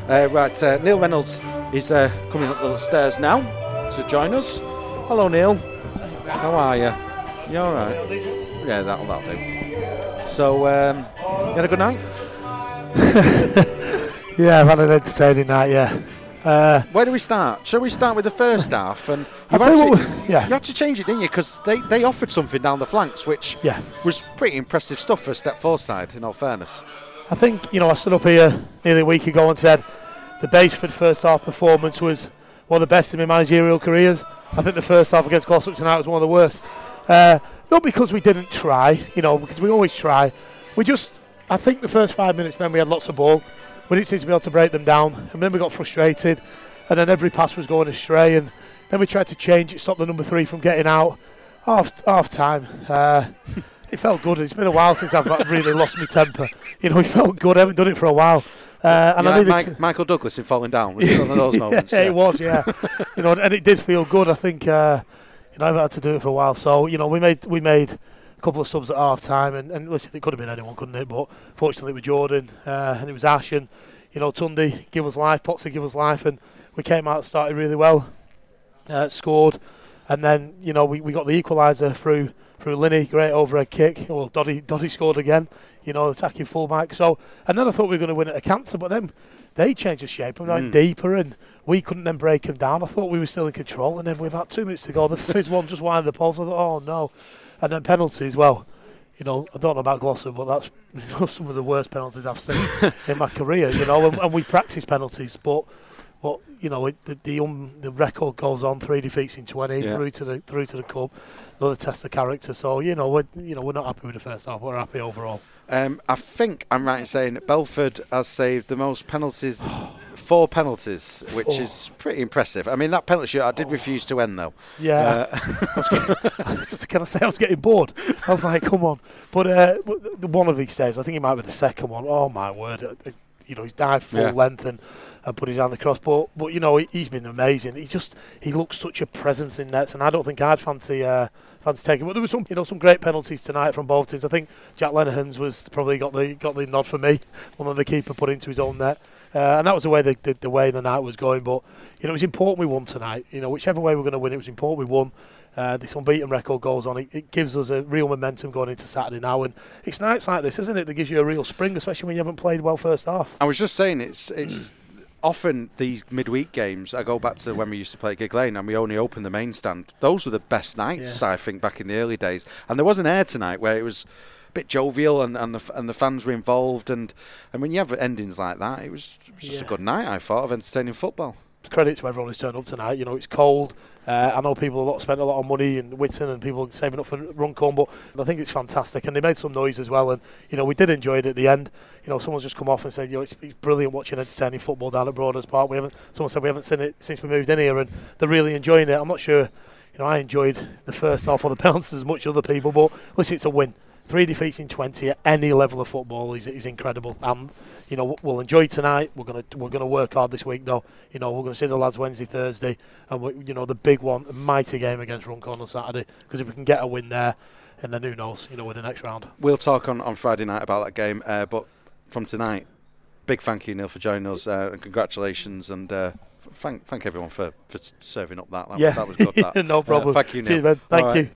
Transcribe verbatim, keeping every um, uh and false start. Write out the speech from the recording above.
Uh, right, uh, Neil Reynolds is uh, coming up the stairs now to join us. Hello, Neil. How are you? You all right? Yeah, that'll, that'll do. So, um, you had a good night? Yeah, I've had an entertaining night, yeah. Uh, Where do we start? Shall we start with the first half? And you, I'll had tell you to, what, yeah. you had to change it, didn't you? Because they, they offered something down the flanks, which Yeah. was pretty impressive stuff for a step four side, in all fairness. I think, you know, I stood up here nearly a week ago and said the Baseford first half performance was one of the best in my managerial careers. I think the first half against Glossop tonight was one of the worst. Uh, not because we didn't try, you know, because we always try. We just, I think the first five minutes, when we had lots of ball, we didn't seem to be able to break them down. And then we got frustrated, and then every pass was going astray. And then we tried to change it, stop the number three from getting out. Half, half time. Uh, It felt good. It's been a while since I've really lost my temper. You know, it felt good. I haven't done it for a while. Uh, and you I like Mike, to Michael Douglas in Falling Down? Was it one of those moments? yeah, yeah, it was, yeah. You know, and it did feel good. I think, uh, you know, I've had to do it for a while. So, you know, we made we made a couple of subs at half time. And, and listen, it could have been anyone, couldn't it? But fortunately, it was Jordan uh, and it was Ash. And, you know, Tunde give us life, Potsy give us life. And we came out and started really well, uh, scored. And then, you know, we, we got the equaliser through. Through Linney, great overhead kick. Well, Doddy, Doddy scored again, you know, attacking fullback. So, and then I thought we were going to win at a canter, but then they changed the shape and went mm. deeper, and we couldn't then break them down. I thought we were still in control, and then with about two minutes to go, the fifth one just winded the post. I thought, oh no. And then penalties, well, you know, I don't know about Glossop, but that's you know, some of the worst penalties I've seen in my career, you know, and, and we practice penalties, but. But you know it, the the, um, the record goes on, three defeats in twenty yeah. through to the through to the cup. Another test of character. So you know we're you know we're not happy with the first half. We're happy overall. Um, I think I'm right in saying that Belford has saved the most penalties, four penalties, which oh. is pretty impressive. I mean that penalty shootout did oh. refuse to end though. Yeah. Uh, I was getting, can I say I was getting bored? I was like, come on. But uh, one of these days, I think it might be the second one. Oh my word! You know he's dived full yeah. length and. and put his hand across, but but you know he, he's been amazing. He just he looks such a presence in nets, and I don't think I'd fancy uh, fancy taking. But there was some you know some great penalties tonight from both teams. I think Jack Lenahan's was probably got the got the nod for me, one of the keeper put into his own net, uh, and that was the way the, the the way the night was going. But you know it was important we won tonight. You know whichever way we're going to win, it was important we won. Uh, this unbeaten record goes on. It, it gives us a real momentum going into Saturday now, and it's nights like this, isn't it, that gives you a real spring, especially when you haven't played well first half. I was just saying it's it's. Often these midweek games, I go back to when we used to play at Gig Lane and we only opened the main stand. Those were the best nights, yeah. I think, back in the early days. And there was an air tonight where it was a bit jovial and, and, the, and the fans were involved. And, and when you have endings like that, it was, it was just yeah. a good night, I thought, of entertaining football. Credit to everyone who's turned up tonight. You know, it's cold. Uh, I know people a lot spent a lot of money in Whitton and people saving up for Runcorn, but I think it's fantastic. And they made some noise as well. And, you know, we did enjoy it at the end. You know, someone's just come off and said, you know, it's, it's brilliant watching entertaining football down at Broaders Park. We haven't. Someone said we haven't seen it since we moved in here, and they're really enjoying it. I'm not sure, you know, I enjoyed the first half of the penalties as much as other people, but listen, it's a win. Three defeats in twenty at any level of football is is incredible. And you know we'll enjoy tonight. We're gonna we're gonna work hard this week though. You know we're gonna see the lads Wednesday, Thursday, and we, you know the big one, a mighty game against Runcorn on Saturday. Because if we can get a win there, and then who knows, you know, with the next round. We'll talk on, on Friday night about that game. Uh, but from tonight, big thank you, Neil, for joining us, uh, and congratulations, and uh, thank thank everyone for, for serving up that. That, yeah. that was good. That. No problem. Uh, thank you, Neil. Cheers, man. Thank All you. Right.